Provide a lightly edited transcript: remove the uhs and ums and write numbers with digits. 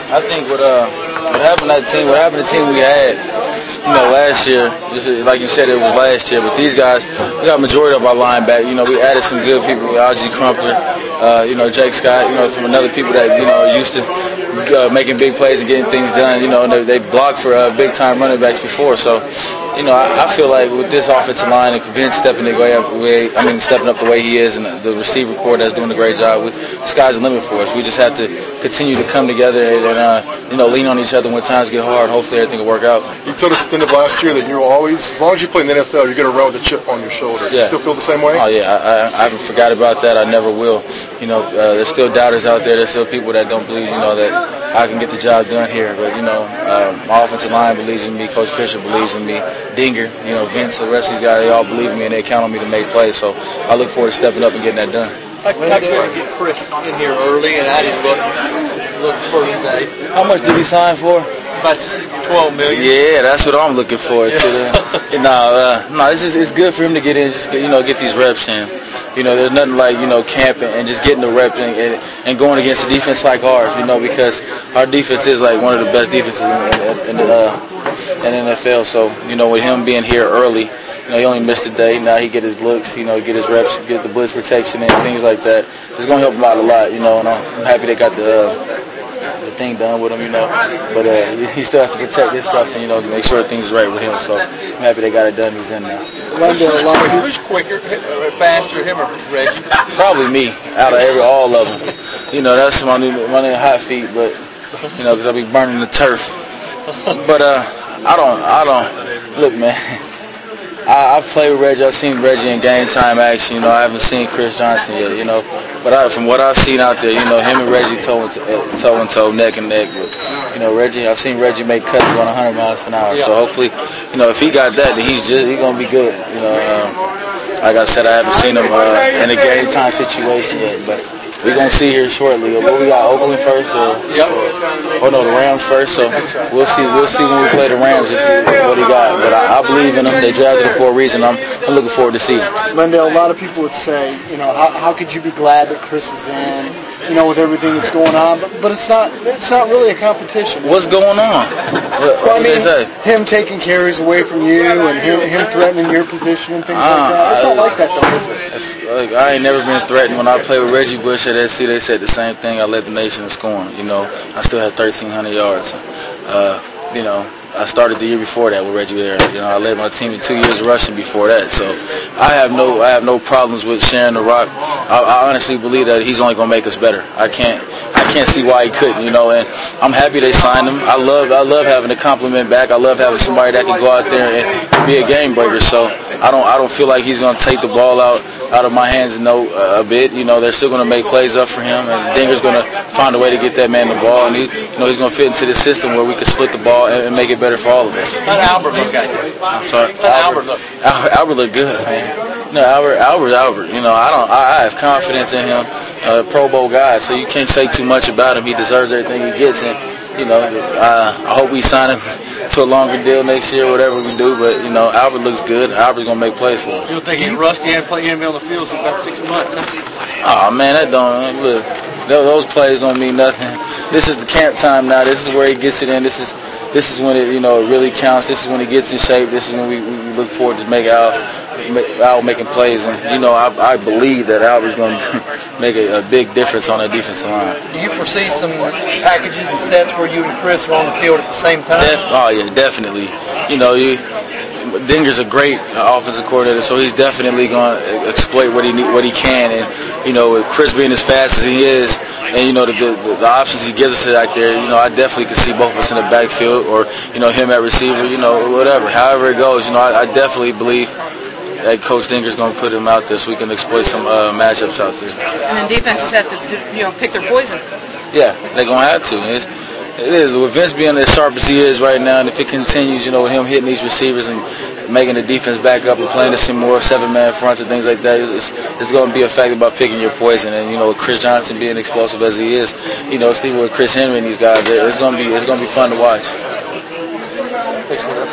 I think what happened to the team we had, last year, just like you said, it was last year, but these guys, we got a majority of our line back. We added some good people, Algie Crumpler, Jake Scott, some other people that, are used to making big plays and getting things done. They blocked for big-time running backs before, so I feel like with this offensive line and Vince stepping up the way he is, and the receiver corps that's doing a great job, the sky's the limit for us. We just have to continue to come together and lean on each other when times get hard. Hopefully everything will work out. You told us at the end of last year that you're always, as long as you play in the NFL, you're going to run with a chip on your shoulder. Yeah. You still feel the same way? Oh yeah, I haven't forgot about that. I never will. There's still doubters out there. There's still people that don't believe, that I can get the job done here. But my offensive line believes in me. Coach Fisher believes in me. Dinger, Vince, the rest of these guys, they all believe in me and they count on me to make plays. So I look forward to stepping up and getting that done. I expect to get Chris in here early, and I didn't look first day. How much did he sign for? About $12 million. Yeah, that's what I'm looking for. It's good for him to get in, get these reps in. There's nothing like, camping and just getting the reps and going against a defense like ours, because our defense is like one of the best defenses in the NFL. So, with him being here early, he only missed a day. Now he get his looks, get his reps, get the blitz protection and things like that. It's going to help him out a lot, and I'm happy they got the thing done with him, But he still has to protect his stuff and, to make sure things is right with him. So I'm happy they got it done. He's in there. Who's quicker, faster, him or Reggie? Probably me, out of all of them. That's my new hot feet, but, because I be burning the turf. But I don't, look, man. I've played with Reggie. I've seen Reggie in game time action. I haven't seen Chris Johnson yet. But from what I've seen out there, him and Reggie toe and toe, neck and neck. But Reggie, I've seen Reggie make cuts going 100 miles an hour. So hopefully, if he got that, then he's gonna be good. Like I said, I haven't seen him in a game time situation yet, but we're gonna see here shortly. What we got, Oakland first, the Rams first. So we'll see when we play the Rams what he got. But I believe in him. They drafted him for a reason. I'm looking forward to seeing him. Lendale, a lot of people would say, how could you be glad that Chris is in? With everything that's going on, but it's not really a competition. What's going on? What did they say? Him taking carries away from you and him threatening your position and things like that. It's not like that though, is it? I ain't never been threatened. When I played with Reggie Bush at SC, they said the same thing. I led the nation in scoring. I still had 1,300 yards. I started the year before that with Reggie there. I led my team in 2 years of rushing before that. So I have no problems with sharing the rock. I honestly believe that he's only going to make us better. I can't see why he couldn't, and I'm happy they signed him. I love having a compliment back. I love having somebody that can go out there and be a game breaker. So I don't feel like he's going to take the ball out of my hands a bit. They're still going to make plays up for him, and Dinger's going to find a way to get that man the ball, and he's going to fit into the system where we can split the ball and make it better for all of us. How did Albert look at you? I'm sorry. Albert look. Albert looked good, man. No, Albert's Albert. I have confidence in him. Pro Bowl guy, so you can't say too much about him. He deserves everything he gets, and I hope we sign him to a longer deal next year, whatever we do. But Albert looks good. Albert's gonna make plays for us. You don't think he's rusty and play him on the field for about 6 months? Oh man, that don't look. Those plays don't mean nothing. This is the camp time now. This is where he gets it in. This is when it it really counts. This is when he gets in shape. This is when we look forward to make Al making plays, and I believe that Albert's going to make a big difference on that defensive line. Do you foresee some packages and sets where you and Chris are on the field at the same time? Definitely. Dinger's a great offensive coordinator, so he's definitely going to exploit what he can, and with Chris being as fast as he is, and the options he gives us out there, I definitely could see both of us in the backfield, or him at receiver, whatever, however it goes. I definitely believe that Coach Dinger's going to put him out there so we can exploit some matchups out there. And then defenses have to pick their poison. Yeah, they're going to have to. It is. With Vince being as sharp as he is right now, and if it continues, with him hitting these receivers and making the defense back up and playing to some more 7-man fronts and things like that, it's going to be a fact about picking your poison. And with Chris Johnson being explosive as he is, even with Chris Henry and these guys, it's going to be fun to watch.